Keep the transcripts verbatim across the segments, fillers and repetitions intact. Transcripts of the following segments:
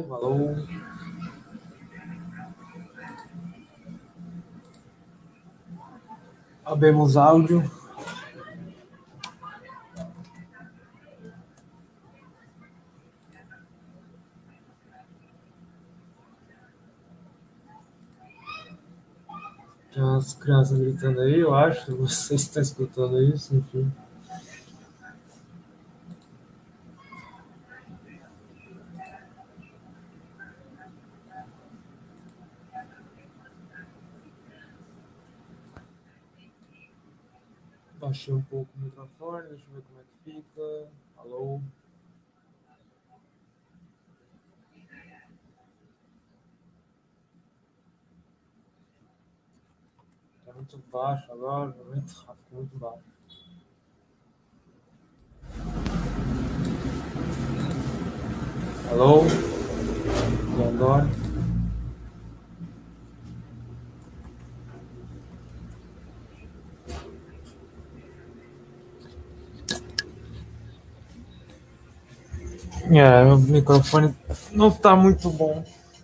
alô. Abemos áudio. Tem umas crianças gritando aí, eu acho. Vocês estão escutando isso, enfim. Baixei um pouco o microfone, deixa eu ver como é que fica. Alô. Tá muito baixo agora, muito rápido, muito baixo. Alô? Leandro? É, o microfone não tá muito bom.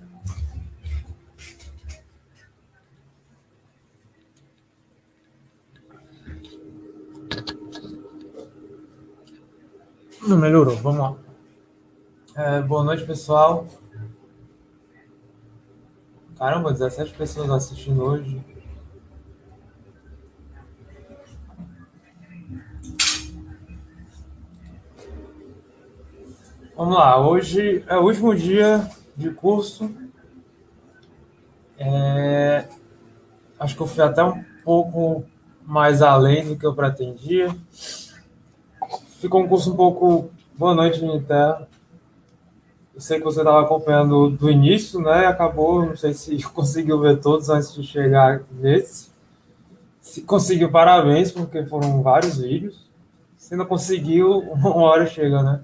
Não melhorou, vamos lá. É, boa noite, pessoal. Caramba, dezessete pessoas assistindo hoje. Vamos lá, hoje é o último dia de curso. É, acho que eu fui até um pouco mais além do que eu pretendia. Ficou um curso um pouco. Boa noite, Nintendo. Eu sei que você estava acompanhando do início, né? Acabou, não sei se conseguiu ver todos antes de chegar nesse. Se conseguiu, parabéns, porque foram vários vídeos. Se não conseguiu, uma hora chega, né?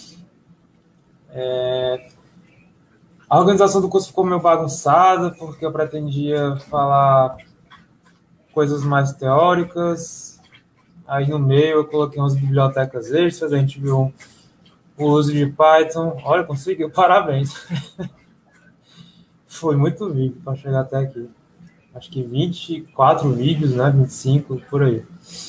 É, A organização do curso ficou meio bagunçada, porque eu pretendia falar coisas mais teóricas. Aí no meio eu coloquei umas bibliotecas extras, a gente viu o uso de Python. Olha, conseguiu, parabéns. Foi muito vídeo para chegar até aqui. Acho que vinte e quatro vídeos, né? vinte e cinco, por aí.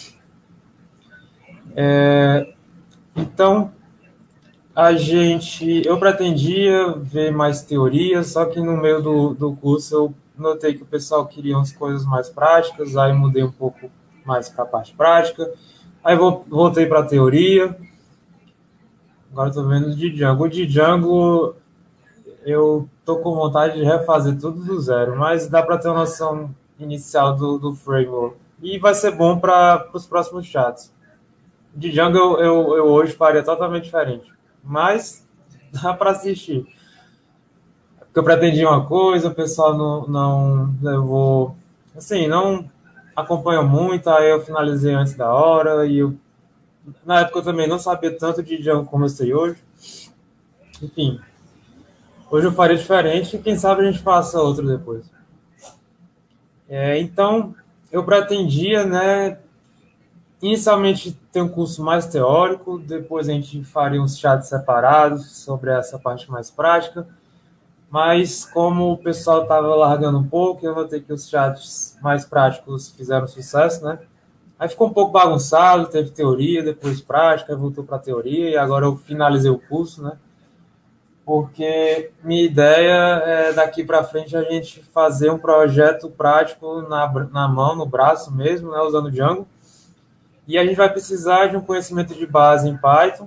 É, então, a gente, eu pretendia ver mais teorias, só que no meio do, do curso eu notei que o pessoal queria umas coisas mais práticas, aí mudei um pouco mais para a parte prática. Aí voltei para a teoria. Agora estou vendo o de Django. O de Django eu tô com vontade de refazer tudo do zero, mas dá para ter uma noção inicial do, do framework. E vai ser bom para os próximos chats. De Django eu, eu, eu hoje faria totalmente diferente, mas dá para assistir. Porque eu pretendia uma coisa, o pessoal não, não levou. Assim, não acompanhou muito, aí eu finalizei antes da hora. E eu, na época eu também não sabia tanto de Django como eu sei hoje. Enfim, hoje eu faria diferente e quem sabe a gente faça outro depois. É, então, eu pretendia, né, inicialmente ter um curso mais teórico, depois a gente faria uns chats separados sobre essa parte mais prática, mas como o pessoal estava largando um pouco, eu notei que os chats mais práticos fizeram sucesso, né? Aí ficou um pouco bagunçado, teve teoria, depois prática, voltou para teoria, e agora eu finalizei o curso, né? Porque minha ideia é daqui para frente a gente fazer um projeto prático na, na mão, no braço mesmo, né, usando Django. E a gente vai precisar de um conhecimento de base em Python.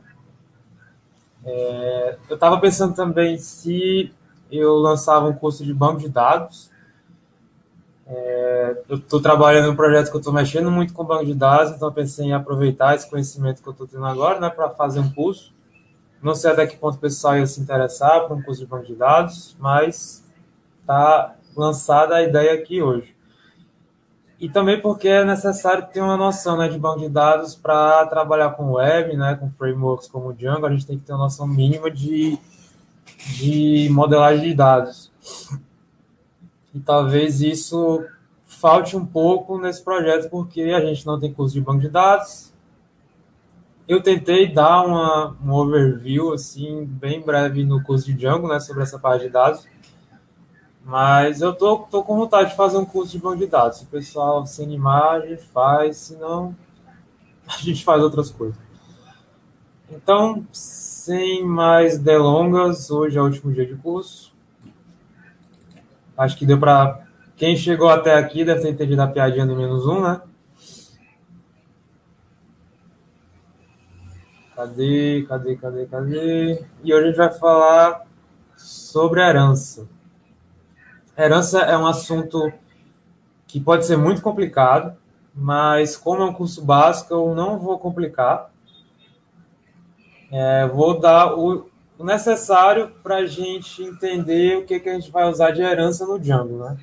É, eu estava pensando também se eu lançava um curso de banco de dados. É, eu estou trabalhando em um projeto que eu estou mexendo muito com banco de dados, então eu pensei em aproveitar esse conhecimento que eu estou tendo agora, né, para fazer um curso. Não sei até que ponto o pessoal ia se interessar por um curso de banco de dados, mas está lançada a ideia aqui hoje. E também porque é necessário ter uma noção, né, de banco de dados para trabalhar com web, né, com frameworks como o Django, a gente tem que ter uma noção mínima de, de modelagem de dados. E talvez isso falte um pouco nesse projeto, porque a gente não tem curso de banco de dados, eu tentei dar uma, um overview, assim, bem breve no curso de Django, né, sobre essa parte de dados, mas eu tô, tô com vontade de fazer um curso de banco de dados. Se o pessoal se animar, a gente faz, se não, a gente faz outras coisas. Então, sem mais delongas, hoje é o último dia de curso. Acho que deu para... Quem chegou até aqui deve ter entendido a piadinha do menos um, né? Cadê, cadê, cadê, cadê? E hoje a gente vai falar sobre herança. Herança é um assunto que pode ser muito complicado, mas como é um curso básico, eu não vou complicar. É, vou dar o, o necessário para a gente entender o que, que a gente vai usar de herança no Django, né?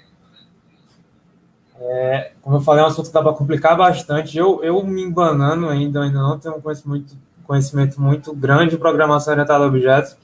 É, como eu falei, é um assunto que dá para complicar bastante. Eu, eu me embanando ainda, ainda não tenho um conhecimento, conhecimento muito grande de programação orientada a objetos,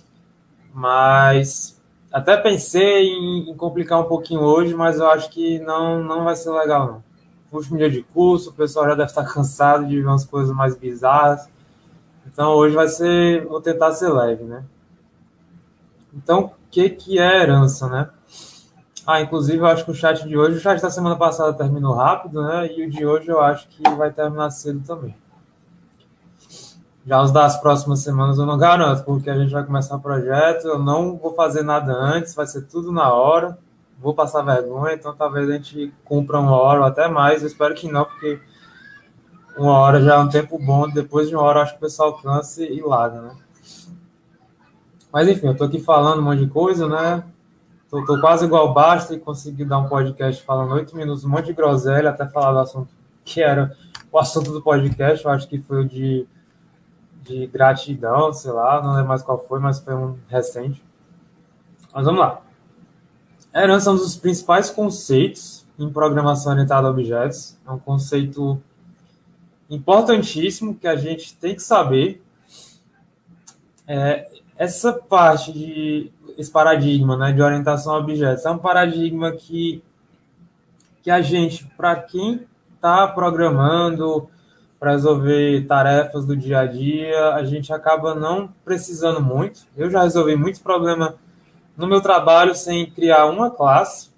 mas até pensei em, em complicar um pouquinho hoje, mas eu acho que não, não vai ser legal, não. Último dia de curso, o pessoal já deve estar cansado de ver umas coisas mais bizarras. Então hoje vai ser, vou tentar ser leve, né? Então, o que, que é herança, né? Ah, inclusive eu acho que o chat de hoje, o chat da semana passada terminou rápido, né? E o de hoje eu acho que vai terminar cedo também. Já os das próximas semanas eu não garanto, porque a gente vai começar o projeto, eu não vou fazer nada antes, vai ser tudo na hora, vou passar vergonha, então talvez a gente cumpra uma hora ou até mais, eu espero que não, porque uma hora já é um tempo bom, depois de uma hora eu acho que o pessoal cansa e larga, né? Mas enfim, eu tô aqui falando um monte de coisa, né? Tô, tô quase igual Basta e consegui dar um podcast falando oito minutos, um monte de groselha, até falar do assunto que era o assunto do podcast, eu acho que foi o de de gratidão, sei lá, não lembro mais qual foi, mas foi um recente. Mas vamos lá. A herança é um dos principais conceitos em programação orientada a objetos. É um conceito importantíssimo que a gente tem que saber. É, essa parte de esse paradigma, né, de orientação a objetos é um paradigma que que a gente, para quem está programando, para resolver tarefas do dia a dia, a gente acaba não precisando muito. Eu já resolvi muitos problemas no meu trabalho sem criar uma classe.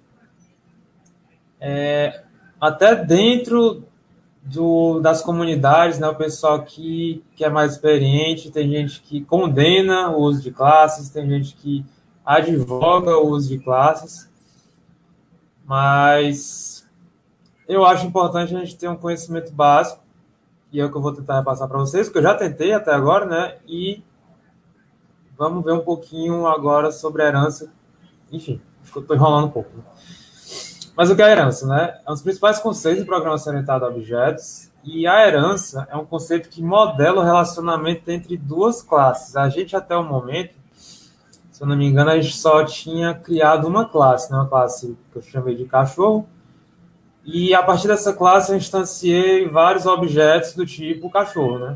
É, até dentro do, das comunidades, né, o pessoal que, que é mais experiente, tem gente que condena o uso de classes, tem gente que advoga o uso de classes, mas eu acho importante a gente ter um conhecimento básico, e é o que eu vou tentar repassar para vocês, que eu já tentei até agora, né, e vamos ver um pouquinho agora sobre a herança. Enfim, acho que eu estou enrolando um pouco. Né? Mas o que é a herança, né? É um dos principais conceitos de programação orientada a objetos, e a herança é um conceito que modela o relacionamento entre duas classes. A gente, até o momento, se eu não me engano, a gente só tinha criado uma classe, né? Uma classe que eu chamei de cachorro, e a partir dessa classe eu instanciei vários objetos do tipo cachorro, né?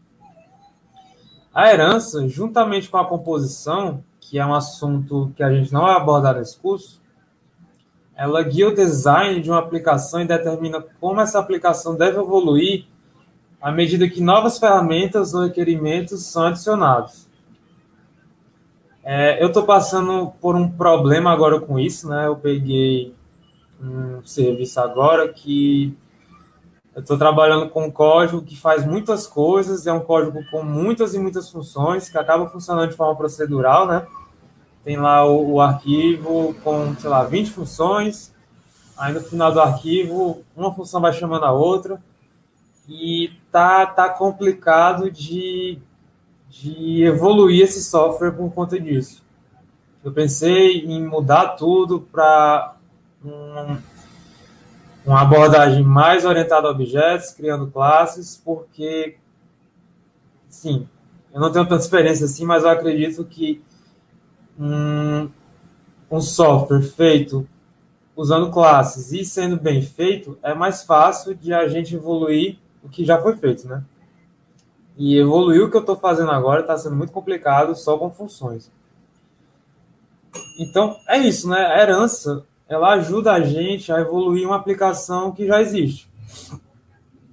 A herança, juntamente com a composição, que é um assunto que a gente não vai abordar nesse curso, ela guia o design de uma aplicação e determina como essa aplicação deve evoluir à medida que novas ferramentas ou requerimentos são adicionados. É, eu estou passando por um problema agora com isso, né? Eu peguei um serviço agora que eu estou trabalhando com um código que faz muitas coisas, é um código com muitas e muitas funções, que acaba funcionando de forma procedural, né? Tem lá o, o arquivo com, sei lá, vinte funções, aí no final do arquivo uma função vai chamando a outra, e tá, tá complicado de, de evoluir esse software por conta disso. Eu pensei em mudar tudo para um, uma abordagem mais orientada a objetos, criando classes, porque, sim, eu não tenho tanta experiência assim, mas eu acredito que um, um software feito usando classes e sendo bem feito é mais fácil de a gente evoluir o que já foi feito, né? E evoluir o que eu estou fazendo agora está sendo muito complicado só com funções. Então, é isso, né? A herança, ela ajuda a gente a evoluir uma aplicação que já existe.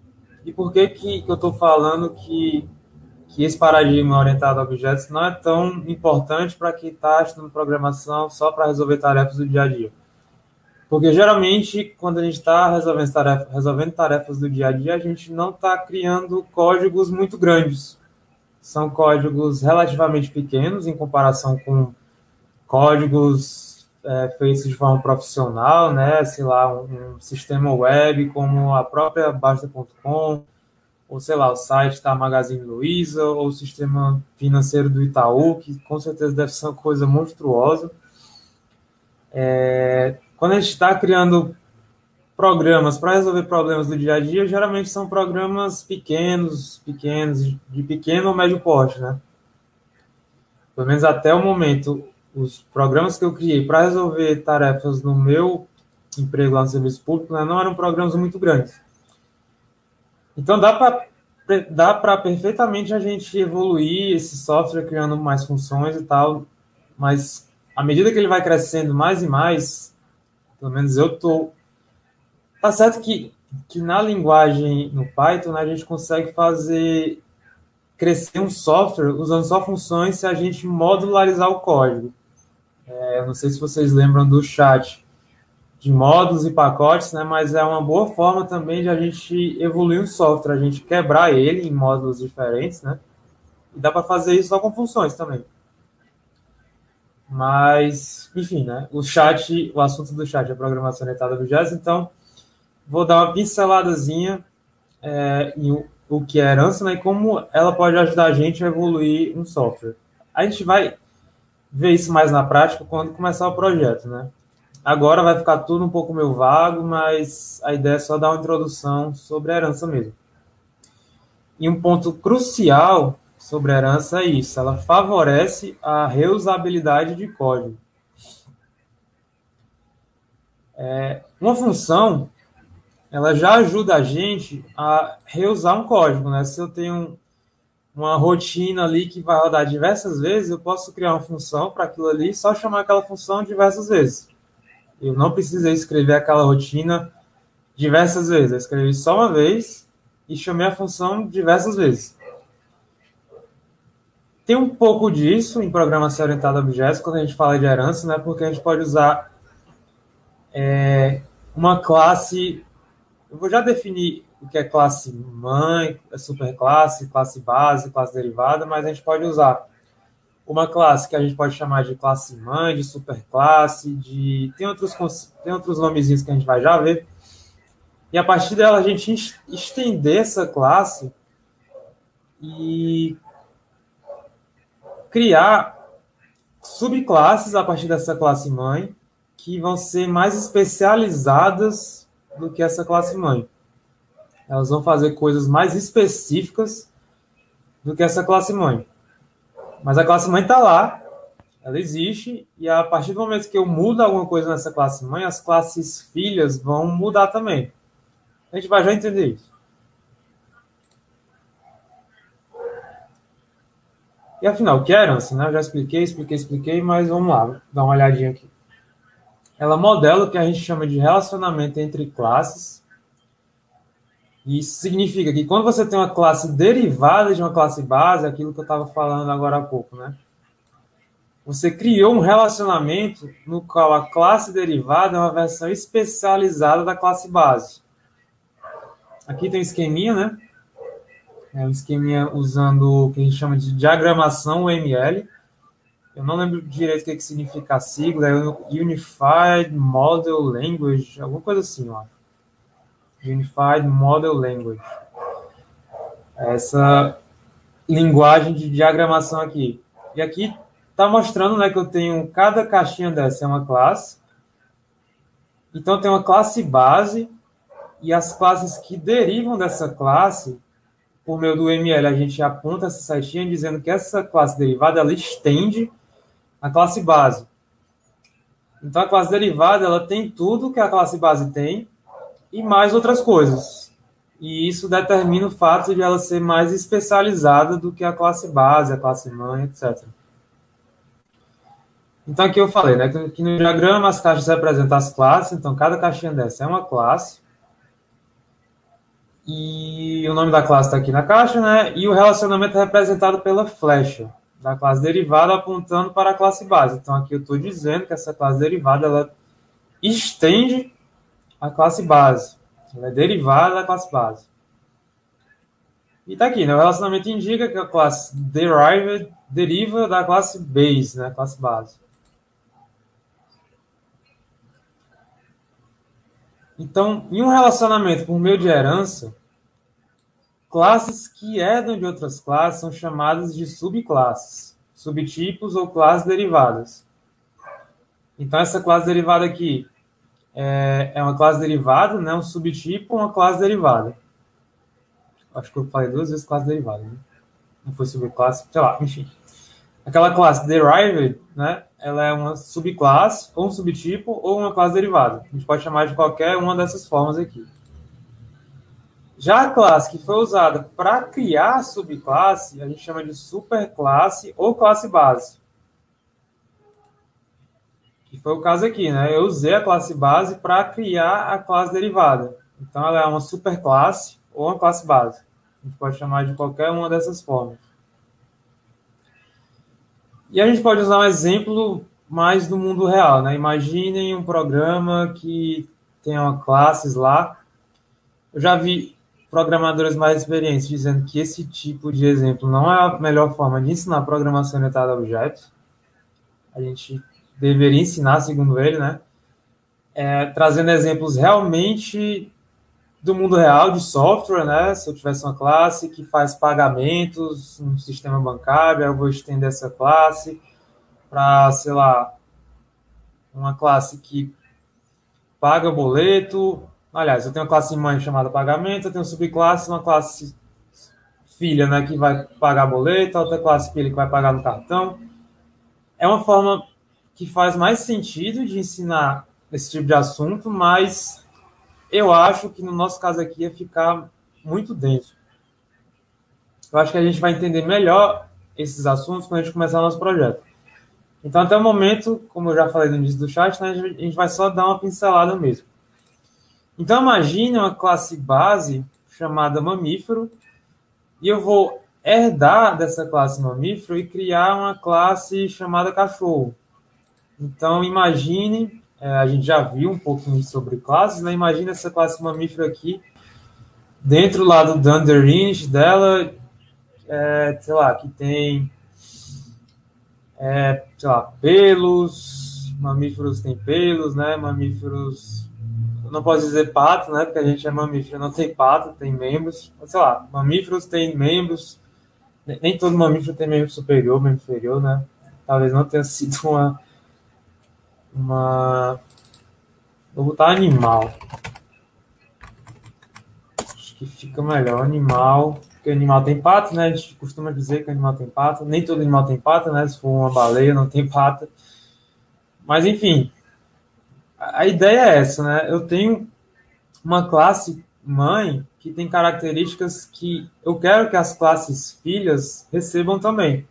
E por que, que, que eu estou falando que, que esse paradigma orientado a objetos não é tão importante para quem está estudando programação só para resolver tarefas do dia a dia? Porque geralmente, quando a gente está resolvendo, tarefa, resolvendo tarefas do dia a dia, a gente não está criando códigos muito grandes. São códigos relativamente pequenos em comparação com códigos é, feitos de forma profissional, né? Sei lá, um, um sistema web como a própria Basta ponto com, ou sei lá, o site da Magazine Luiza, ou o sistema financeiro do Itaú, que com certeza deve ser uma coisa monstruosa. É, quando a gente está criando programas para resolver problemas do dia a dia, geralmente são programas pequenos, pequenos, de pequeno ou médio porte, né? Pelo menos até o momento, os programas que eu criei para resolver tarefas no meu emprego lá no serviço público, né, não eram programas muito grandes. Então dá para dá para perfeitamente a gente evoluir esse software criando mais funções e tal, mas à medida que ele vai crescendo mais e mais, pelo menos eu tô tá certo que que na linguagem no Python, né, a gente consegue fazer crescer um software usando só funções se a gente modularizar o código. É, eu não sei se vocês lembram do chat de módulos e pacotes, né? Mas é uma boa forma também de a gente evoluir um software, a gente quebrar ele em módulos diferentes, né? E dá para fazer isso só com funções também. Mas, enfim, né? O chat, o assunto do chat é programação orientada a objetos, então vou dar uma pinceladazinha é, em o, o que é herança, né? E como ela pode ajudar a gente a evoluir um software. A gente vai ver isso mais na prática quando começar o projeto, né? Agora vai ficar tudo um pouco meio vago, mas a ideia é só dar uma introdução sobre a herança mesmo. E um ponto crucial sobre a herança é isso: ela favorece a reusabilidade de código. É, uma função, ela já ajuda a gente a reusar um código, né? Se eu tenho uma rotina ali que vai rodar diversas vezes, eu posso criar uma função para aquilo ali e só chamar aquela função diversas vezes. Eu não precisei escrever aquela rotina diversas vezes. Eu escrevi só uma vez e chamei a função diversas vezes. Tem um pouco disso em programação orientada a objetos quando a gente fala de herança, né? Porque a gente pode usar é, uma classe. Eu vou já definir o que é classe mãe, superclasse, classe base, classe derivada, mas a gente pode usar uma classe que a gente pode chamar de classe mãe, de superclasse, de tem outros tem outros nomezinhos que a gente vai já ver. E a partir dela a gente estender essa classe e criar subclasses a partir dessa classe mãe que vão ser mais especializadas do que essa classe mãe. Elas vão fazer coisas mais específicas do que essa classe mãe. Mas a classe mãe está lá, ela existe, e a partir do momento que eu mudo alguma coisa nessa classe mãe, as classes filhas vão mudar também. A gente vai já entender isso. E afinal, o que é herança? Né? Eu já expliquei, expliquei, expliquei, mas vamos lá, dar uma olhadinha aqui. Ela modela o que a gente chama de relacionamento entre classes. E isso significa que quando você tem uma classe derivada de uma classe base, aquilo que eu estava falando agora há pouco, né? Você criou um relacionamento no qual a classe derivada é uma versão especializada da classe base. Aqui tem um esqueminha, né? É um esqueminha usando o que a gente chama de diagramação U M L. Eu não lembro direito o que, que significa a sigla, é Unified Model Language, alguma coisa assim, ó. Unified Model Language. Essa linguagem de diagramação aqui. E aqui está mostrando, né, que eu tenho cada caixinha dessa é uma classe. Então tem uma classe base e as classes que derivam dessa classe, por meio do U M L, a gente aponta essa setinha dizendo que essa classe derivada ela estende a classe base. Então a classe derivada ela tem tudo que a classe base tem e mais outras coisas. E isso determina o fato de ela ser mais especializada do que a classe base, a classe mãe, etcétera. Então aqui eu falei, né, que no diagrama as caixas representam as classes, então cada caixinha dessa é uma classe. E o nome da classe está aqui na caixa, né? E o relacionamento é representado pela flecha da classe derivada apontando para a classe base. Então aqui eu estou dizendo que essa classe derivada ela estende a classe base. Ela é derivada da classe base. E está aqui, né? O relacionamento indica que a classe derived deriva da classe base, né? Classe base. Então, em um relacionamento por meio de herança, classes que herdam de outras classes são chamadas de subclasses, subtipos ou classes derivadas. Então, essa classe derivada aqui é, é uma classe derivada, né? Um subtipo ou uma classe derivada. Acho que eu falei duas vezes classe derivada, né? Não foi subclasse, sei lá, enfim. Aquela classe derived, né? Ela é uma subclasse, ou um subtipo, ou uma classe derivada. A gente pode chamar de qualquer uma dessas formas aqui. Já a classe que foi usada para criar a subclasse, a gente chama de superclasse ou classe base. Que foi o caso aqui, né? Eu usei a classe base para criar a classe derivada. Então, ela é uma superclasse ou uma classe base. A gente pode chamar de qualquer uma dessas formas. E a gente pode usar um exemplo mais do mundo real, né? Imaginem um programa que tenha classes lá. Eu já vi programadores mais experientes dizendo que esse tipo de exemplo não é a melhor forma de ensinar programação orientada a objetos. A gente deveria ensinar, segundo ele, né? É, trazendo exemplos realmente do mundo real de software, né? Se eu tivesse uma classe que faz pagamentos no sistema bancário, eu vou estender essa classe para, sei lá, uma classe que paga boleto. Aliás, eu tenho uma classe mãe chamada pagamento, eu tenho subclasse, uma classe filha, né, que vai pagar boleto, outra classe filha que vai pagar no cartão. É uma forma que faz mais sentido de ensinar esse tipo de assunto, mas eu acho que no nosso caso aqui ia ficar muito denso. Eu acho que a gente vai entender melhor esses assuntos quando a gente começar o nosso projeto. Então, até o momento, como eu já falei no início do chat, né, a gente vai só dar uma pincelada mesmo. Então, imagine uma classe base chamada mamífero, e eu vou herdar dessa classe mamífero e criar uma classe chamada cachorro. Então, imagine, é, a gente já viu um pouquinho sobre classes, né? Imagine essa classe mamífero aqui, dentro lá do Dunder Init dela, é, sei lá, que tem, é, sei lá, pelos, mamíferos têm pelos, né? Mamíferos, eu não posso dizer pato, né? Porque a gente é mamífero, não tem pato, tem membros, mas, sei lá, mamíferos têm membros, nem todo mamífero tem membro superior, membro inferior, né? Talvez não tenha sido uma, uma... Vou botar animal. Acho que fica melhor. Animal. Porque animal tem pata, né? A gente costuma dizer que animal tem pata. Nem todo animal tem pata, né? Se for uma baleia, não tem pata. Mas, enfim. A ideia é essa, né? Eu tenho uma classe mãe que tem características que eu quero que as classes filhas recebam também.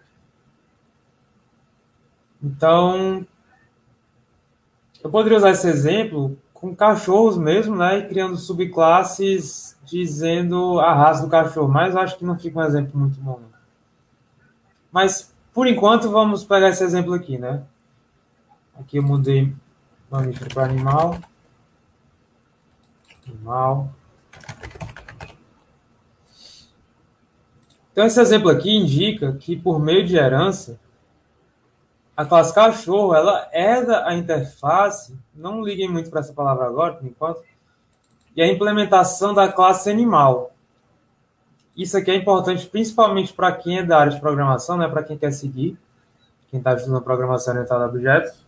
Então, eu poderia usar esse exemplo com cachorros mesmo, né? E criando subclasses dizendo a raça do cachorro. Mas eu acho que não fica um exemplo muito bom. Mas, por enquanto, vamos pegar esse exemplo aqui, né? Aqui eu mudei mamífero para animal. Animal. Então, esse exemplo aqui indica que, por meio de herança, a classe cachorro, ela herda a interface, não liguem muito para essa palavra agora, por enquanto, e a implementação da classe animal. Isso aqui é importante principalmente para quem é da área de programação, né? Para quem quer seguir, quem está estudando programação orientada a objetos.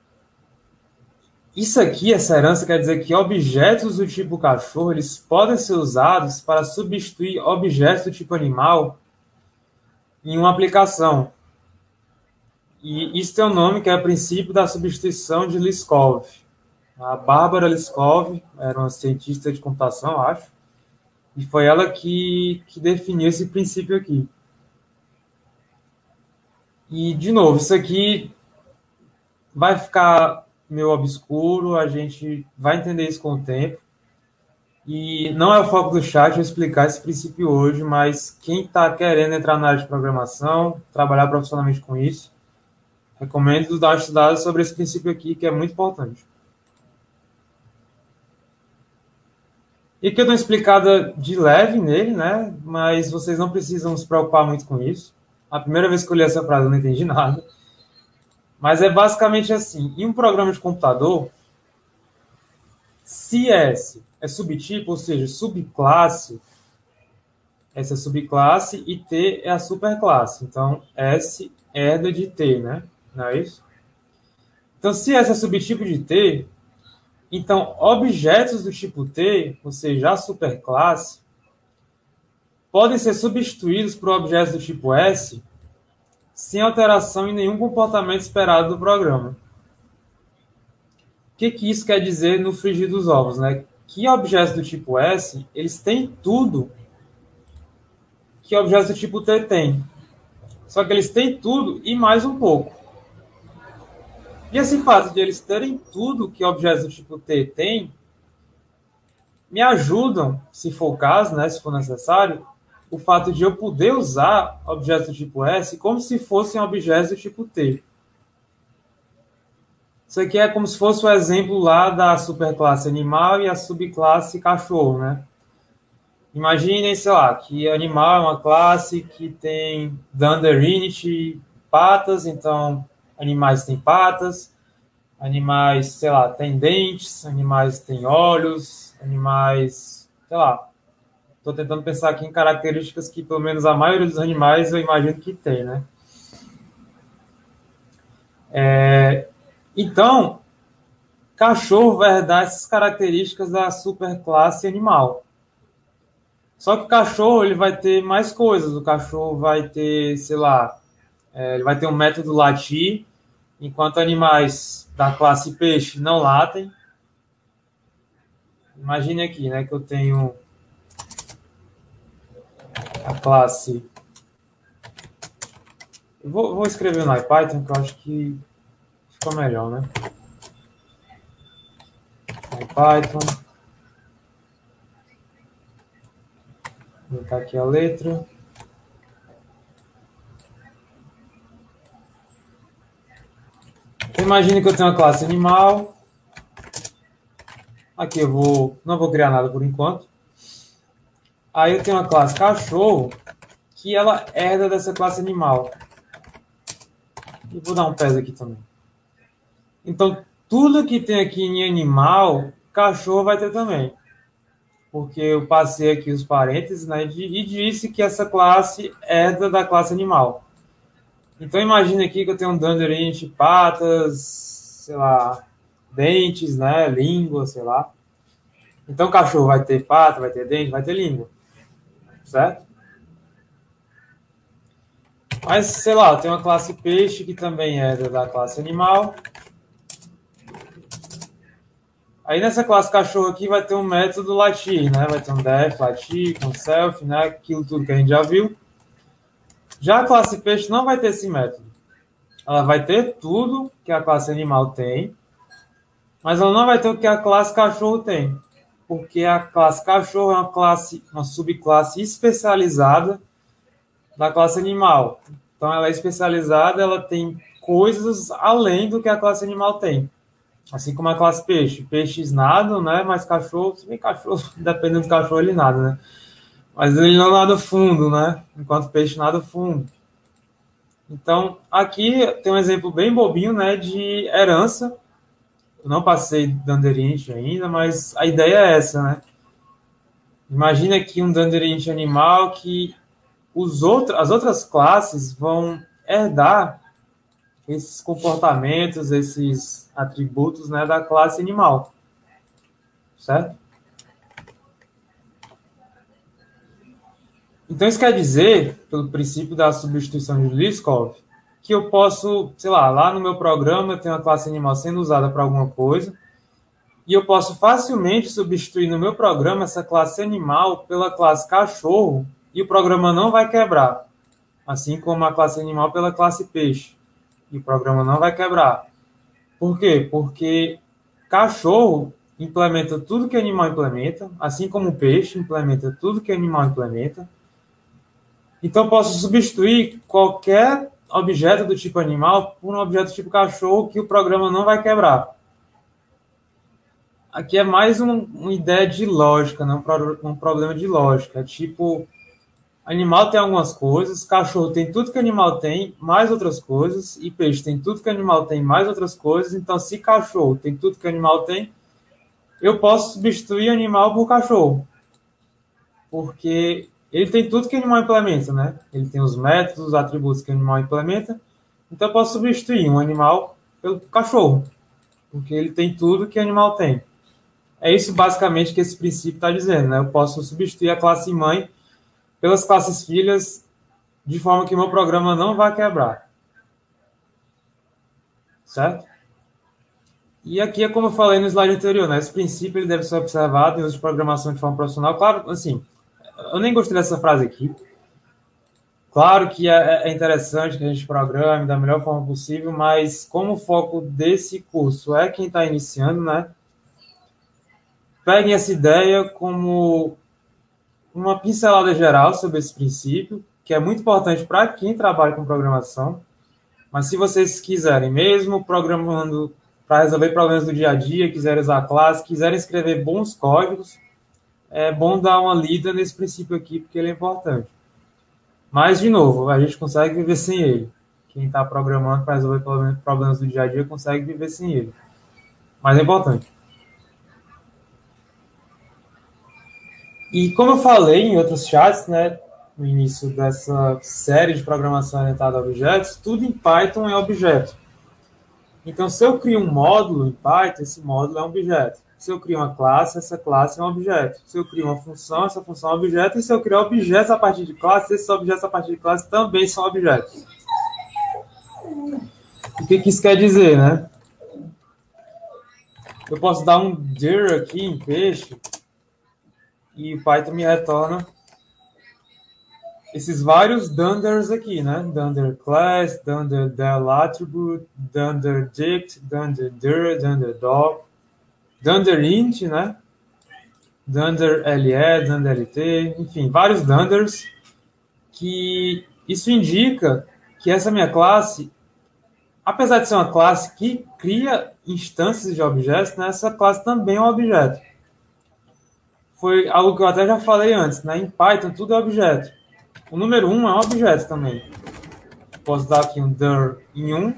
Isso aqui, essa herança, quer dizer que objetos do tipo cachorro, eles podem ser usados para substituir objetos do tipo animal em uma aplicação. E isso tem um nome que é o princípio da substituição de Liskov. A Bárbara Liskov era uma cientista de computação, acho, e foi ela que, que definiu esse princípio aqui. E, de novo, isso aqui vai ficar meio obscuro, a gente vai entender isso com o tempo. E não é o foco do chat eu explicar esse princípio hoje, mas quem está querendo entrar na área de programação, trabalhar profissionalmente com isso, recomendo dar uma estudada sobre esse princípio aqui, que é muito importante. E que eu dou uma explicada de leve nele, né? Mas vocês não precisam se preocupar muito com isso. A primeira vez que eu li essa frase eu não entendi nada. Mas é basicamente assim: em um programa de computador, se S é subtipo, ou seja, subclasse, essa é a subclasse e T é a superclasse. Então, S herda de T, né? Não é isso? Então, se S é subtipo de T, então objetos do tipo T, ou seja, a superclasse, podem ser substituídos por objetos do tipo S sem alteração em nenhum comportamento esperado do programa. O que, que isso quer dizer no frigir dos ovos, né? Que objetos do tipo S, eles têm tudo que objetos do tipo T têm. Só que eles têm tudo e mais um pouco. E esse fato de eles terem tudo que objetos do tipo T têm, me ajudam, se for o caso, né, se for necessário, o fato de eu poder usar objetos do tipo S como se fossem objetos do tipo T. Isso aqui é como se fosse o exemplo lá da superclasse animal e a subclasse cachorro, né? Imaginem, sei lá, que animal é uma classe que tem Dunder init patas, então animais têm patas, animais, sei lá, têm dentes, animais têm olhos, animais, sei lá. Estou tentando pensar aqui em características que pelo menos a maioria dos animais eu imagino que tem, né? É, então, cachorro vai herdar essas características da superclasse animal. Só que o cachorro ele vai ter mais coisas. O cachorro vai ter, sei lá, é, ele vai ter um método latir, enquanto animais da classe peixe não latem. Imagine aqui, né, que eu tenho a classe. Eu vou, vou escrever no IPython, que eu acho que ficou melhor, né? IPython. Vou botar aqui a letra. Então, imagine que eu tenho uma classe animal. Aqui eu vou, não vou criar nada por enquanto. Aí eu tenho uma classe cachorro, que ela herda dessa classe animal. E vou dar um pés aqui também. Então, tudo que tem aqui em animal, cachorro vai ter também. Porque eu passei aqui os parênteses, né, e disse que essa classe herda da classe animal. Então, imagine aqui que eu tenho um Dunder init, patas, sei lá, dentes, né, língua, sei lá. Então, o cachorro vai ter pata, vai ter dente, vai ter língua. Certo? Mas, sei lá, tem uma classe peixe que também é da classe animal. Aí nessa classe cachorro aqui vai ter um método latir, né? Vai ter um def, latir, com self, né? Aquilo tudo que a gente já viu. Já a classe peixe não vai ter esse método. Ela vai ter tudo que a classe animal tem, mas ela não vai ter o que a classe cachorro tem. Porque a classe cachorro é uma classe, uma subclasse especializada da classe animal. Então ela é especializada, ela tem coisas além do que a classe animal tem. Assim como a classe peixe. Peixes nadam, né? Mas cachorro, se bem cachorro, dependendo do cachorro, ele nada, né? Mas ele não nada fundo, né? Enquanto peixe nada fundo. Então, aqui tem um exemplo bem bobinho, né? De herança. Eu não passei Dunder init ainda, mas a ideia é essa, né? Imagina aqui um Dunder init animal que os outros, as outras classes vão herdar esses comportamentos, esses atributos, né, da classe animal, certo? Então isso quer dizer, pelo princípio da substituição de Liskov, que eu posso, sei lá, lá no meu programa eu tenho uma classe animal sendo usada para alguma coisa, e eu posso facilmente substituir no meu programa essa classe animal pela classe cachorro, e o programa não vai quebrar, assim como a classe animal pela classe peixe, e o programa não vai quebrar. Por quê? Porque cachorro implementa tudo que animal implementa, assim como o peixe implementa tudo que animal implementa. Então, eu posso substituir qualquer objeto do tipo animal por um objeto do tipo cachorro que o programa não vai quebrar. Aqui é mais um, uma ideia de lógica, né? um, pro, um problema de lógica. Tipo, animal tem algumas coisas, cachorro tem tudo que animal tem, mais outras coisas, e peixe tem tudo que animal tem, mais outras coisas. Então, se cachorro tem tudo que animal tem, eu posso substituir animal por cachorro, porque ele tem tudo que animal implementa, né? Ele tem os métodos, os atributos que animal implementa. Então, eu posso substituir um animal pelo cachorro, porque ele tem tudo que animal tem. É isso basicamente que esse princípio está dizendo, né? Eu posso substituir a classe mãe pelas classes filhas de forma que o meu programa não vai quebrar. Certo? E aqui é como eu falei no slide anterior, né? Esse princípio ele deve ser observado em uso de programação de forma profissional. Claro, assim, eu nem gostei dessa frase aqui. Claro que é, é interessante que a gente programe da melhor forma possível, mas como o foco desse curso é quem está iniciando, né? Peguem essa ideia como uma pincelada geral sobre esse princípio, que é muito importante para quem trabalha com programação. Mas se vocês quiserem, mesmo programando para resolver problemas do dia a dia, quiserem usar classe, quiserem escrever bons códigos, é bom dar uma lida nesse princípio aqui, porque ele é importante. Mas, de novo, a gente consegue viver sem ele. Quem está programando para resolver problemas do dia a dia consegue viver sem ele. Mas é importante. E como eu falei em outros chats, né, no início dessa série de programação orientada a objetos, tudo em Python é objeto. Então, se eu crio um módulo em Python, esse módulo é um objeto. Se eu crio uma classe, essa classe é um objeto. Se eu crio uma função, essa função é um objeto. E se eu criar objetos a partir de classe, esses objetos a partir de classe também são objetos. O que, que isso quer dizer, né? Eu posso dar um dir aqui em peixe e o Python me retorna esses vários dunders aqui, né? Dunder class, dunder del attribute, dunder dict, dunder dir, dunder dog, dunder int, né? Dunder L E, Dunder L T, enfim, vários dunders, que isso indica que essa minha classe, apesar de ser uma classe que cria instâncias de objetos, né, essa classe também é um objeto. Foi algo que eu até já falei antes, né? Em Python tudo é objeto. O número um é um objeto também. Posso dar aqui um dir em um.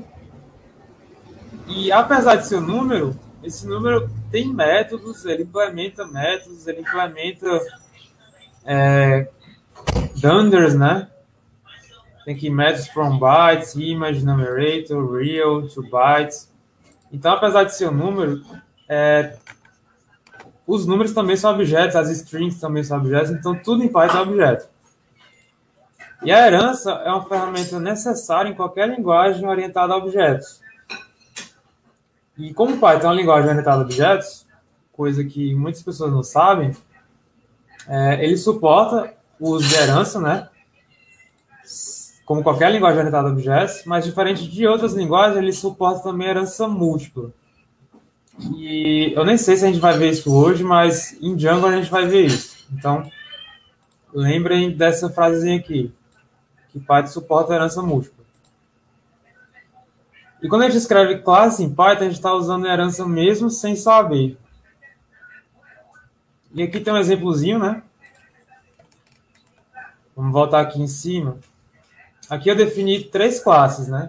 E apesar de ser um número, esse número tem métodos, ele implementa métodos, ele implementa é, dunders, né? Tem aqui métodos from bytes, image, numerator, real, to bytes. Então, apesar de ser um número, é, os números também são objetos, as strings também são objetos, então tudo em Python é objeto. E a herança é uma ferramenta necessária em qualquer linguagem orientada a objetos. E como Python é uma linguagem orientada a objetos, coisa que muitas pessoas não sabem, é, ele suporta o uso de herança, né? Como qualquer linguagem orientada a objetos, mas diferente de outras linguagens, ele suporta também herança múltipla. E eu nem sei se a gente vai ver isso hoje, mas em Django a gente vai ver isso. Então, lembrem dessa frasezinha aqui, que Python suporta herança múltipla. E quando a gente escreve classe em Python, a gente está usando herança mesmo sem saber. E aqui tem um exemplozinho, né? Vamos voltar aqui em cima. Aqui eu defini três classes, né?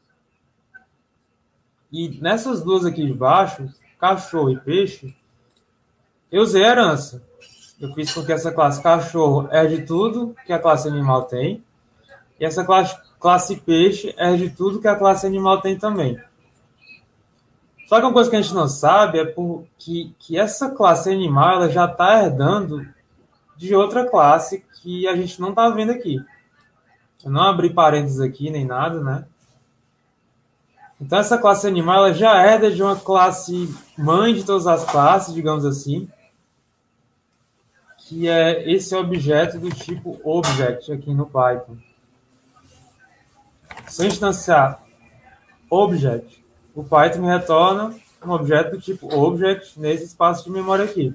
E nessas duas aqui de baixo, cachorro e peixe, eu usei herança. Eu fiz com que essa classe cachorro herde tudo que a classe animal tem. E essa classe, classe peixe herde tudo que a classe animal tem também. Só que uma coisa que a gente não sabe é porque, que essa classe animal ela já está herdando de outra classe que a gente não está vendo aqui. Eu não abri parênteses aqui nem nada, né? Então essa classe animal ela já herda de uma classe mãe de todas as classes, digamos assim, que é esse objeto do tipo object aqui no Python. Se eu instanciar object, o Python me retorna um objeto do tipo object nesse espaço de memória aqui.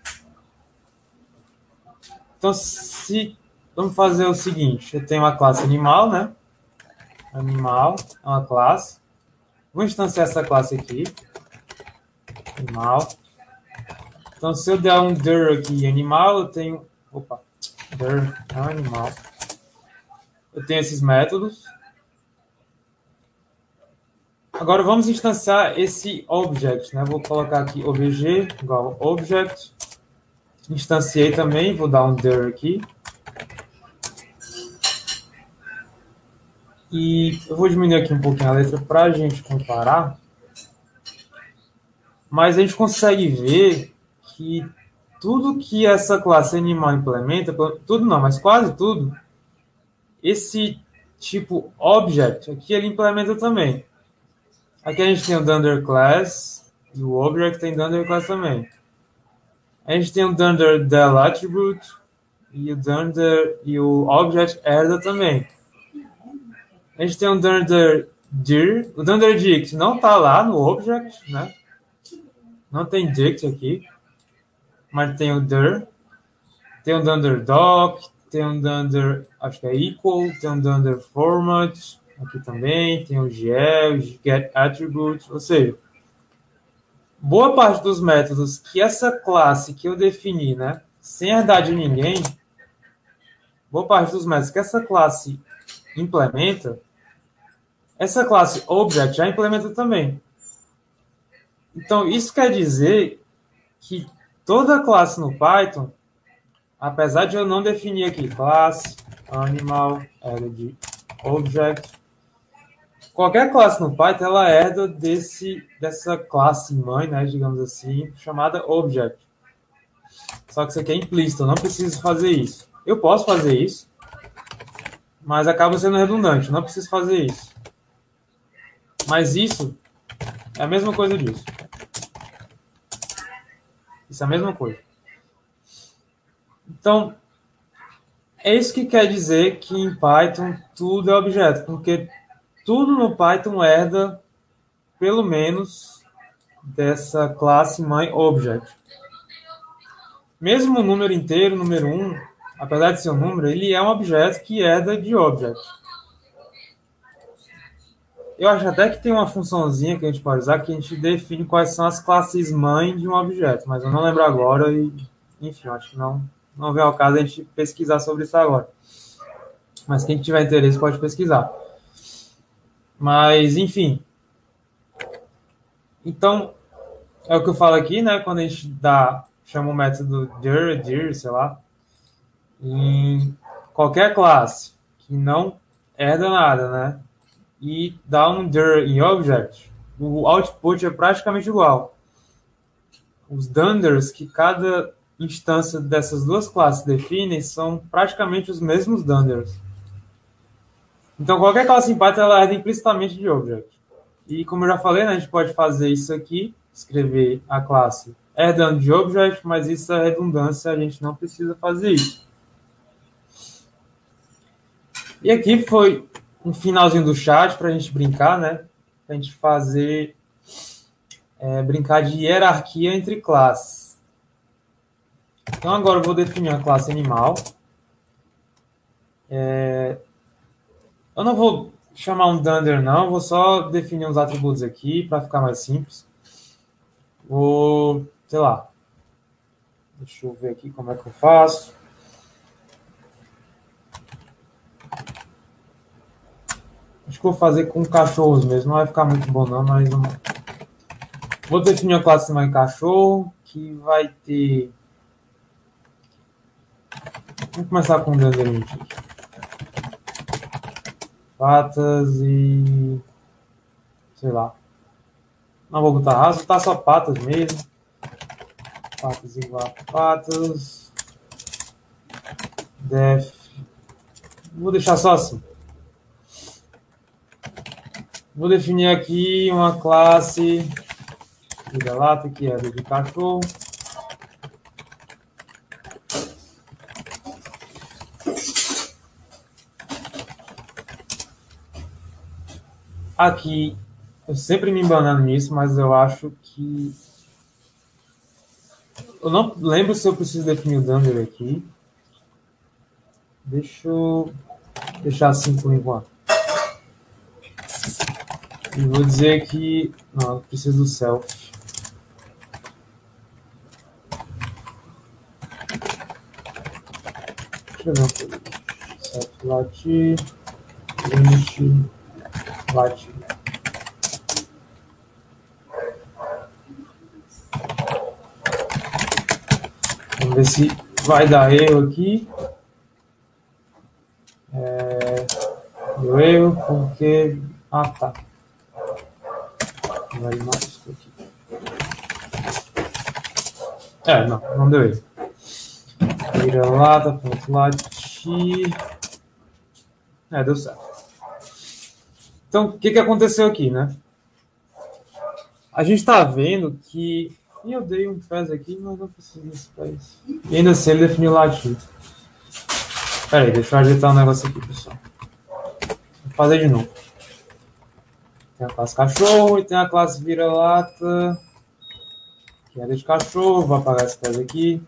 Então, se vamos fazer o seguinte, eu tenho uma classe animal, né? Animal é uma classe. Vou instanciar essa classe aqui, animal. Então, se eu der um dir aqui animal, eu tenho, opa, dir animal. Eu tenho esses métodos. Agora vamos instanciar esse object, né? Vou colocar aqui obj igual object. Instanciei também, vou dar um dir aqui. E eu vou diminuir aqui um pouquinho a letra para a gente comparar. Mas a gente consegue ver que tudo que essa classe animal implementa, tudo não, mas quase tudo, esse tipo object aqui ele implementa também. Aqui a gente tem o dunder class e o object tem dunder class também. A gente tem o dunder del attribute e o dunder e o object herda também. A gente tem o dunder dir, o dunder dict não está lá no object, né? Não tem dict aqui, mas tem o dir. Tem um dunder doc, tem um dunder, acho que é equal, tem um dunder format, aqui também, tem o gel, get attribute, ou seja, boa parte dos métodos que essa classe que eu defini, né, sem herdar de ninguém, boa parte dos métodos que essa classe implementa, essa classe object já implementa também. Então, isso quer dizer que toda classe no Python, apesar de eu não definir aqui classe, animal, de object, qualquer classe no Python ela herda desse, dessa classe mãe, né, digamos assim, chamada object. Só que isso aqui é implícito, eu não preciso fazer isso. Eu posso fazer isso, mas acaba sendo redundante, eu não preciso fazer isso. Mas isso é a mesma coisa disso. Isso é a mesma coisa. Então, é isso que quer dizer que em Python tudo é objeto, porque tudo no Python herda, pelo menos, dessa classe mãe object. Mesmo o número inteiro, número um, apesar de ser um número, ele é um objeto que herda de object. Eu acho até que tem uma funçãozinha que a gente pode usar que a gente define quais são as classes mãe de um objeto, mas eu não lembro agora e, enfim, acho que não, não vem ao caso a gente pesquisar sobre isso agora. Mas quem tiver interesse pode pesquisar. Mas, enfim. Então, é o que eu falo aqui, né? Quando a gente dá, chama o método dir, dir, sei lá, em qualquer classe que não herda nada, né? E dá um dir em object, o output é praticamente igual. Os dunders que cada instância dessas duas classes definem são praticamente os mesmos dunders. Então, qualquer classe em Python ela herda implicitamente de object. E como eu já falei, né, a gente pode fazer isso aqui, escrever a classe herdando de object, mas isso é redundância, a gente não precisa fazer isso. E aqui foi um finalzinho do chat para a gente brincar, né? Para a gente fazer, é, brincar de hierarquia entre classes. Então agora eu vou definir uma classe animal. É, eu não vou chamar um dunder não, vou só definir uns atributos aqui para ficar mais simples. Vou, sei lá, deixa eu ver aqui como é que eu faço. Acho que vou fazer com cachorros mesmo, não vai ficar muito bom não, mas vamos... Vou definir uma classe mãe cachorro, que vai ter... Vamos começar com um dunder aqui. Patas e... sei lá. Não vou botar raça, vou botar só patas mesmo. Patas igual a patas. Def. Vou deixar só assim. Vou definir aqui uma classe vira-lata que é de cachorro. Aqui Eu sempre me embanando nisso, mas eu acho que... Eu não lembro se eu preciso definir o dunder aqui. Deixa eu deixar assim por enquanto. E vou dizer que... Não, eu preciso do self. Deixa eu ver uma coisa aqui. Self lat, limit, lat. Vamos ver se vai dar erro aqui. É, deu erro porque... Ah, tá. Vai mais isso aqui. É, não, não deu erro. Vira-lata, ponto lat. É, deu certo. Então, o que, que aconteceu aqui, né? A gente está vendo que... E eu dei um pés aqui, mas não preciso desse pés. E ainda assim ele definiu latir. Pera aí, deixa eu ajeitar um negócio aqui, pessoal. Vou fazer de novo. Tem a classe cachorro e tem a classe vira-lata. Que é de cachorro. Vou apagar esse pés aqui.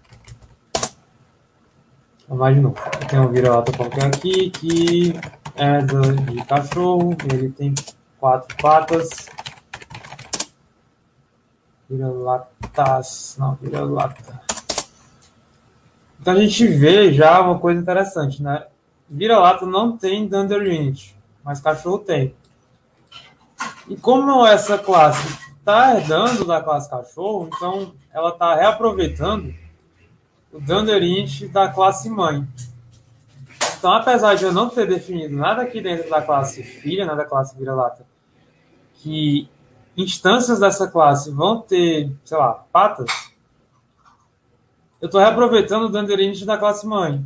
Vamos lá de novo. Eu tenho um vira-lata qualquer aqui, que é de cachorro. Ele tem quatro patas. Vira-latas. Não, vira-lata. Então a gente vê já uma coisa interessante, né? Vira-lata não tem dunder unit, mas cachorro tem. E como essa classe está herdando da classe cachorro, então ela está reaproveitando o dunder unit da classe mãe. Então, apesar de eu não ter definido nada aqui dentro da classe filha, né, da classe vira-lata, que instâncias dessa classe vão ter, sei lá, patas, eu estou reaproveitando o dunder unit da classe mãe.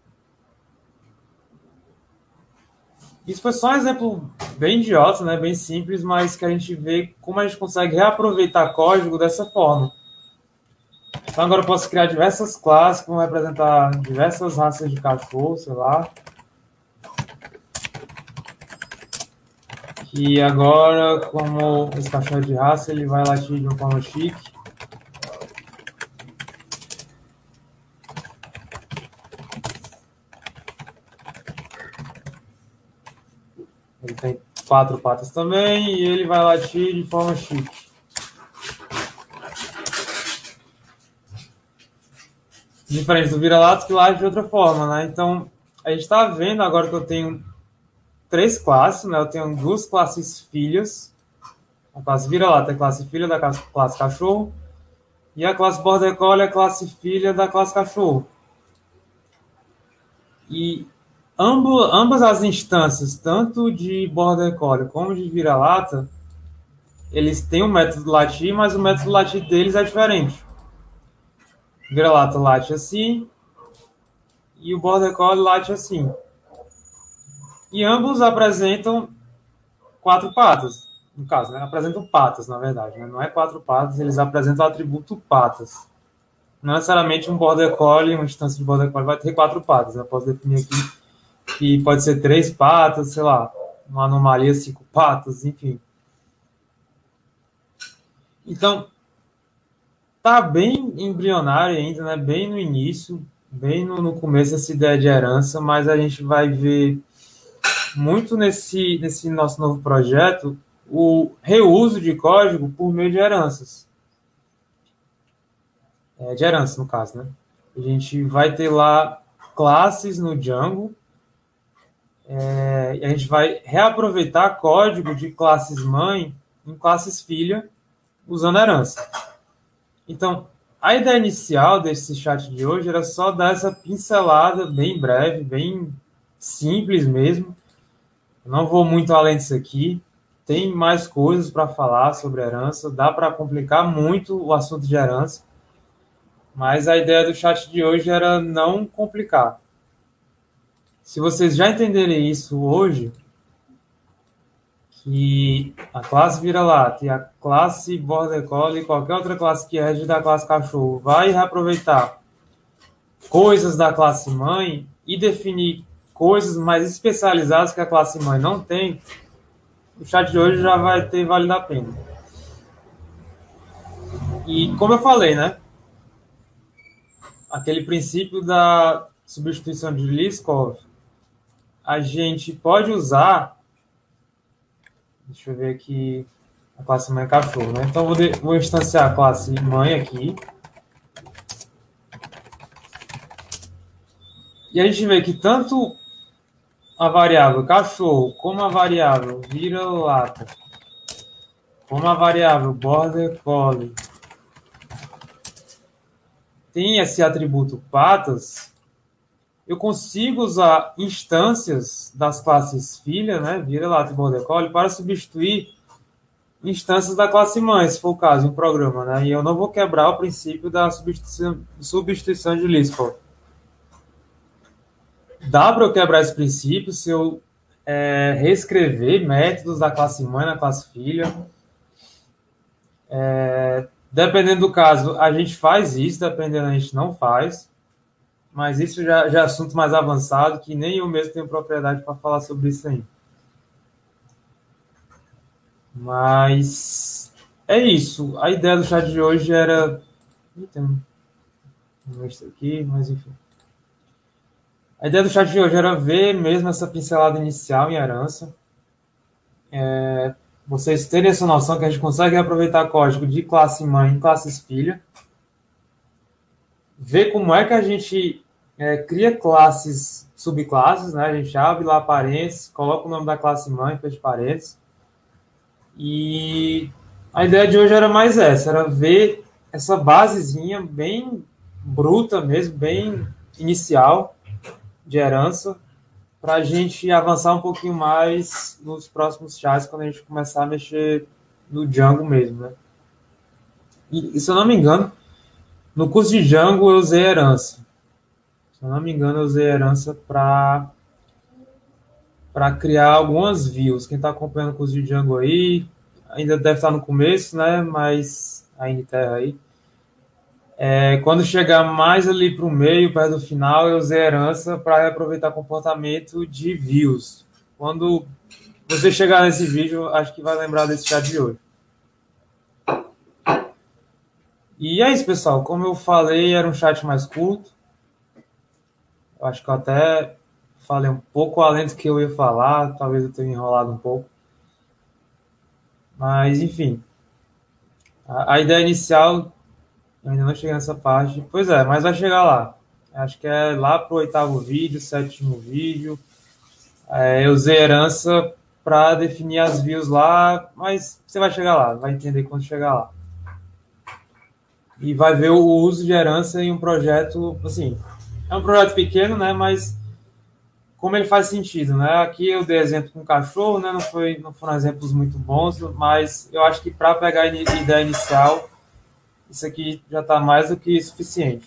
Isso foi só um exemplo bem idiota, né, bem simples, mas que a gente vê como a gente consegue reaproveitar código dessa forma. Então agora eu posso criar diversas classes que vão representar diversas raças de cachorro, sei lá. E agora, como esse cachorro é de raça, ele vai latir de uma forma chique. Ele tem quatro patas também e ele vai latir de forma chique. Diferente do vira-lata que late de outra forma, né? Então, a gente está vendo agora que eu tenho três classes, né? Eu tenho duas classes filhas. A classe vira-lata é a classe filha da classe cachorro. E a classe border collie é a classe filha da classe cachorro. E ambos, ambas as instâncias, tanto de border collie como de vira-lata, eles têm um método latir, mas o método latir deles é diferente. Vira-lata late assim e o border collie late assim. E ambos apresentam quatro patas, no caso, né? Apresentam patas, na verdade, né? Não é quatro patas, eles apresentam o atributo patas. Não necessariamente um border collie, uma instância de border collie vai ter quatro patas. Eu posso definir aqui que pode ser três patas, sei lá, uma anomalia cinco patas, enfim. Então, tá bem embrionário ainda, né? Bem no início, bem no, no começo essa ideia de herança, mas a gente vai ver muito nesse, nesse nosso novo projeto o reuso de código por meio de heranças. É, de herança, no caso, né? A gente vai ter lá classes no Django, é, e a gente vai reaproveitar código de classes mãe em classes filha usando herança. Então, a ideia inicial desse chat de hoje era só dar essa pincelada bem breve, bem simples mesmo. Eu não vou muito além disso aqui. Tem mais coisas para falar sobre herança. Dá para complicar muito o assunto de herança. Mas a ideia do chat de hoje era não complicar. Se vocês já entenderem isso hoje, que a classe vira-lata e a classe border collie e qualquer outra classe que herede da classe cachorro vai reaproveitar coisas da classe mãe e definir coisas mais especializadas que a classe mãe não tem, o chat de hoje já vai ter valido a pena. E como eu falei, né? Aquele princípio da substituição de Liskov, a gente pode usar. Deixa eu ver aqui a classe mãe cachorro, né? Então vou, de, vou instanciar a classe mãe aqui. E a gente vê que tanto a variável cachorro como a variável vira-lata, como a variável border collie tem esse atributo patas, eu consigo usar instâncias das classes filha, né, vira-lata e border collie, para substituir instâncias da classe mãe, se for o caso, em um programa, né? E eu não vou quebrar o princípio da substituição, substituição de Liskov. Dá para eu quebrar esse princípio se eu é, reescrever métodos da classe mãe na classe filha. É, dependendo do caso, a gente faz isso, dependendo, a gente não faz. Mas isso já, já é assunto mais avançado, que nem eu mesmo tenho propriedade para falar sobre isso ainda. Mas é isso. A ideia do chat de hoje era. Então, não isso aqui, mas enfim. A ideia do chat de hoje era ver mesmo essa pincelada inicial em herança. É, vocês terem essa noção que a gente consegue aproveitar código de classe mãe em classes filha. Ver como é que a gente é, cria classes, subclasses, né? A gente abre lá parênteses, coloca o nome da classe mãe, fecha parênteses. E a ideia de hoje era mais essa, era ver essa basezinha bem bruta mesmo, bem inicial de herança, para a gente avançar um pouquinho mais nos próximos chats, quando a gente começar a mexer no Django mesmo, né? E, se eu não me engano, no curso de Django eu usei herança. Se eu não me engano, eu usei herança para para criar algumas views. Quem está acompanhando o curso de Django aí, ainda deve estar no começo, né? Mas ainda está aí. É, quando chegar mais ali para o meio, perto do final, eu usei herança para aproveitar comportamento de views. Quando você chegar nesse vídeo, acho que vai lembrar desse chat de hoje. E é isso, pessoal. Como eu falei, era um chat mais curto. Eu acho que eu até falei um pouco além do que eu ia falar. Talvez eu tenha enrolado um pouco. Mas, enfim. A, a ideia inicial, eu ainda não cheguei nessa parte. Pois é, mas vai chegar lá. Acho que é lá pro oitavo vídeo, sétimo vídeo. É, eu usei herança para definir as views lá, mas você vai chegar lá, vai entender quando chegar lá. E vai ver o uso de herança em um projeto, assim, é um projeto pequeno, né, mas como ele faz sentido, né? Aqui eu dei exemplo com cachorro, né, não, foi, não foram exemplos muito bons, mas eu acho que para pegar a ideia inicial, isso aqui já está mais do que suficiente.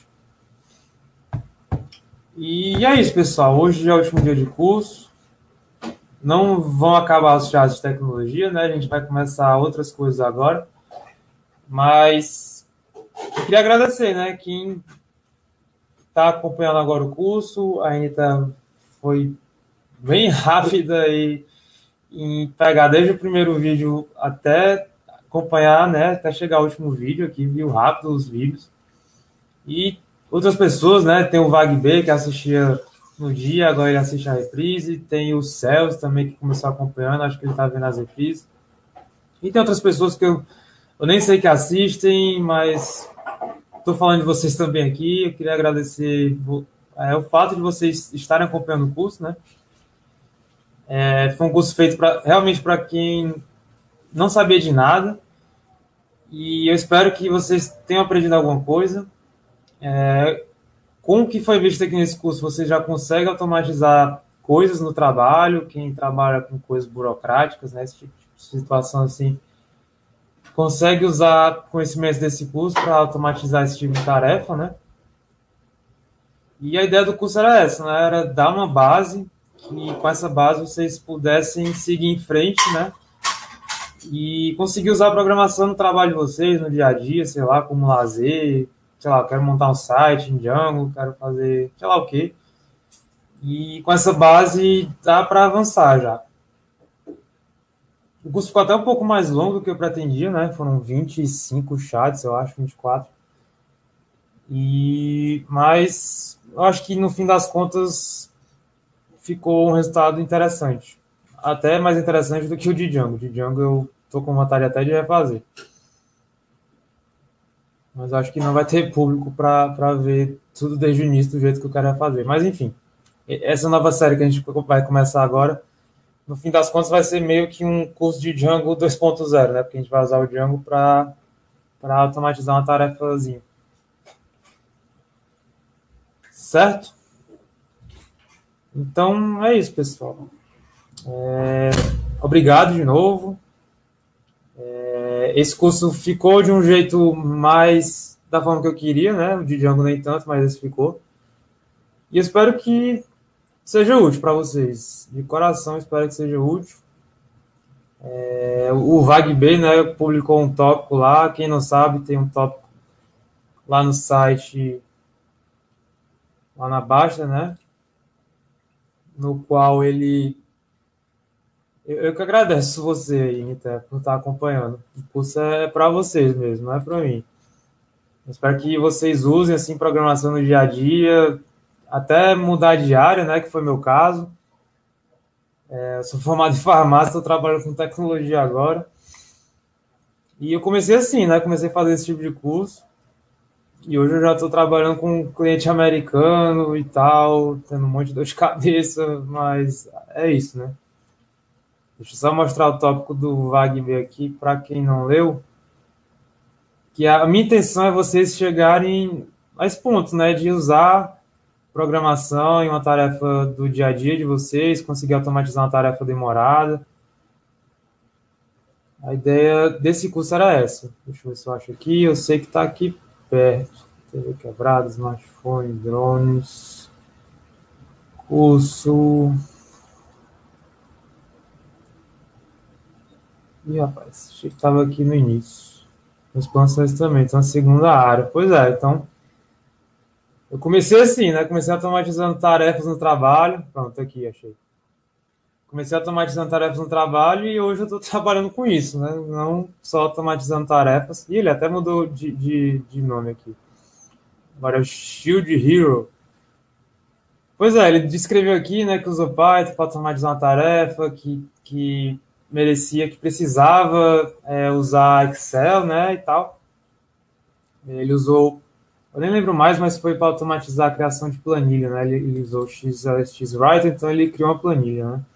E é isso, pessoal. Hoje é o último dia de curso. Não vão acabar os chats de tecnologia, né? A gente vai começar outras coisas agora. Mas eu queria agradecer, né? Quem está acompanhando agora o curso, a Anitta foi bem rápida e, em pegar desde o primeiro vídeo até acompanhar, né? Até chegar ao último vídeo aqui, viu rápido os vídeos. E outras pessoas, né? Tem o VagB, que assistia no dia, agora ele assiste a reprise. Tem o Celso também, que começou acompanhando, acho que ele está vendo as reprises. E tem outras pessoas que eu, eu nem sei que assistem, mas estou falando de vocês também aqui. Eu queria agradecer é, o fato de vocês estarem acompanhando o curso, né? É, foi um curso feito pra, realmente para quem não sabia de nada. E eu espero que vocês tenham aprendido alguma coisa. É, com o que foi visto aqui nesse curso, você já consegue automatizar coisas no trabalho. Quem trabalha com coisas burocráticas, né? Esse tipo de situação assim, consegue usar conhecimentos desse curso para automatizar esse tipo de tarefa, né? E a ideia do curso era essa, né? Era dar uma base, que com essa base vocês pudessem seguir em frente, né? E conseguir usar a programação no trabalho de vocês, no dia a dia, sei lá, como lazer, sei lá, quero montar um site em Django, quero fazer, sei lá o quê. E com essa base dá para avançar já. O curso ficou até um pouco mais longo do que eu pretendia, né? Foram vinte e cinco chats, eu acho, vinte e quatro. E, mas eu acho que no fim das contas ficou um resultado interessante. Até mais interessante do que o de Django. O de Django eu tô com vontade até de refazer. Mas acho que não vai ter público para ver tudo desde o início do jeito que eu quero refazer. Mas enfim, essa nova série que a gente vai começar agora, no fim das contas vai ser meio que um curso de Django dois ponto zero, né? Porque a gente vai usar o Django para automatizar uma tarefazinha. Certo? Então é isso, pessoal. É... Obrigado de novo. É... Esse curso ficou de um jeito mais da forma que eu queria, né? O de Django nem tanto, mas esse ficou. E eu espero que seja útil para vocês. De coração, espero que seja útil. É... O VagB, né, publicou um tópico lá. Quem não sabe, tem um tópico lá no site, lá na Baixa, né? No qual ele. Eu, eu que agradeço você aí, Nité, por estar acompanhando. O curso é para vocês mesmo, não é para mim. Eu espero que vocês usem assim programação no dia a dia, até mudar de área, né? Que foi meu caso. É, eu sou formado em farmácia, estou trabalhando com tecnologia agora. E eu comecei assim, né? Comecei a fazer esse tipo de curso. E hoje eu já estou trabalhando com um cliente americano e tal, tendo um monte de dor de cabeça, mas é isso, né? Deixa eu só mostrar o tópico do Wagner aqui para quem não leu, que a minha intenção é vocês chegarem a esse ponto, né, de usar programação em uma tarefa do dia a dia de vocês, conseguir automatizar uma tarefa demorada. A ideia desse curso era essa. Deixa eu ver se eu acho aqui. Eu sei que está aqui perto. T V quebrada, smartphone, drones, curso. Ih, rapaz, achei que estava aqui no início. Os planos são esse também, então a segunda área. Pois é, então eu comecei assim, né? Comecei automatizando tarefas no trabalho. Pronto, aqui, achei. Comecei automatizando tarefas no trabalho e hoje eu estou trabalhando com isso, né? Não só automatizando tarefas. E ele até mudou de, de, de nome aqui. Agora é o Shield Hero. Pois é, ele descreveu aqui, né, que usou Python para automatizar uma tarefa, que, que merecia, que precisava é, usar Excel, né, e tal. Ele usou, eu nem lembro mais, mas foi para automatizar a criação de planilha, né? Ele, ele usou o X, Xwriter, então ele criou uma planilha, né?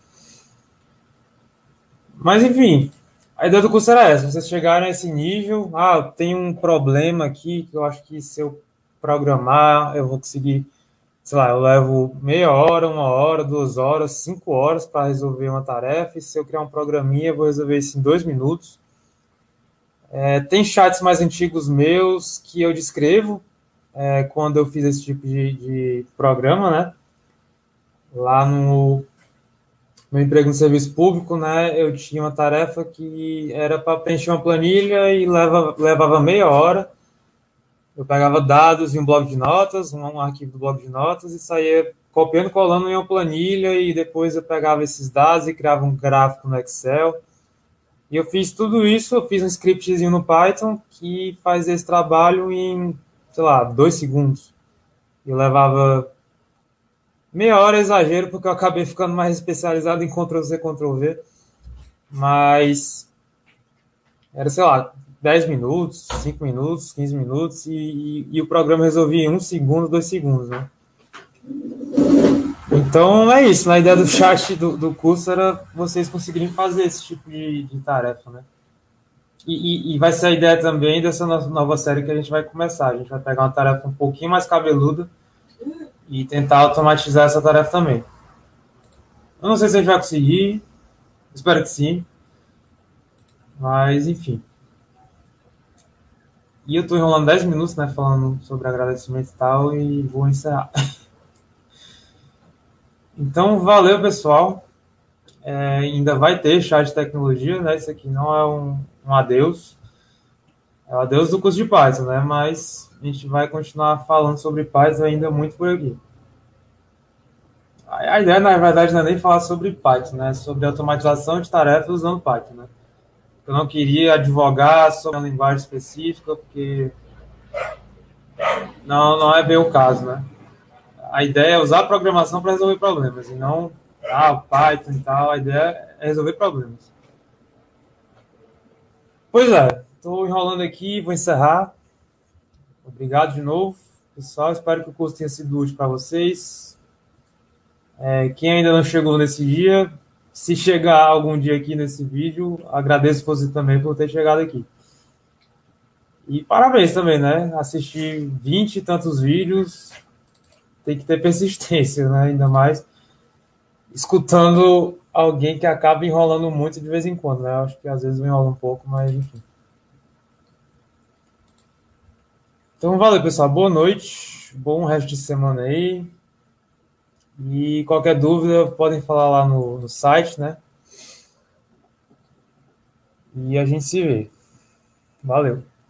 Mas enfim, a ideia do curso era essa: vocês chegarem a esse nível. Ah, tem um problema aqui que eu acho que se eu programar eu vou conseguir, sei lá, eu levo meia hora, uma hora, duas horas, cinco horas para resolver uma tarefa, e se eu criar um programinha eu vou resolver isso em dois minutos. É, tem chats mais antigos meus que eu descrevo é, quando eu fiz esse tipo de, de programa, né? Lá no meu emprego no serviço público, né? Eu tinha uma tarefa que era para preencher uma planilha e leva, levava meia hora. Eu pegava dados em um bloco de notas, um, um arquivo do bloco de notas, e saía copiando e colando em uma planilha, e depois eu pegava esses dados e criava um gráfico no Excel. E eu fiz tudo isso, eu fiz um scriptzinho no Python que faz esse trabalho em, sei lá, dois segundos. Eu levava meia hora, exagero, porque eu acabei ficando mais especializado em Ctrl-C, Ctrl-V. Mas era, sei lá, dez minutos, cinco minutos, quinze minutos, e, e, e o programa resolvia em um segundo, dois segundos, né? Então é isso, na ideia do chat do, do curso era vocês conseguirem fazer esse tipo de, de tarefa, né? E, e, e vai ser a ideia também dessa nova série que a gente vai começar. A gente vai pegar uma tarefa um pouquinho mais cabeluda e tentar automatizar essa tarefa também. Eu não sei se a gente vai conseguir, espero que sim, mas enfim. E eu tô enrolando dez minutos, né, falando sobre agradecimento e tal, e vou encerrar. Então, valeu, pessoal. É, ainda vai ter chat de tecnologia, né? Isso aqui não é um, um adeus. É o adeus do curso de Python, né? Mas a gente vai continuar falando sobre Python ainda muito por aqui. A, a ideia, na verdade, não é nem falar sobre Python, né? É sobre automatização de tarefas usando Python, né? Eu não queria advogar sobre uma linguagem específica, porque não, não é bem o caso, né? A ideia é usar a programação para resolver problemas, e não ah, Python e tal. A ideia é resolver problemas. Pois é, estou enrolando aqui, vou encerrar. Obrigado de novo, pessoal. Espero que o curso tenha sido útil para vocês. É, quem ainda não chegou nesse dia, se chegar algum dia aqui nesse vídeo, agradeço você também por ter chegado aqui. E parabéns também, né? Assistir vinte e tantos vídeos tem que ter persistência, né? Ainda mais escutando alguém que acaba enrolando muito de vez em quando, né? Acho que às vezes eu enrolo um pouco, mas enfim. Então, valeu, pessoal. Boa noite. Bom resto de semana aí. E qualquer dúvida, podem falar lá no, no site, né? E a gente se vê. Valeu.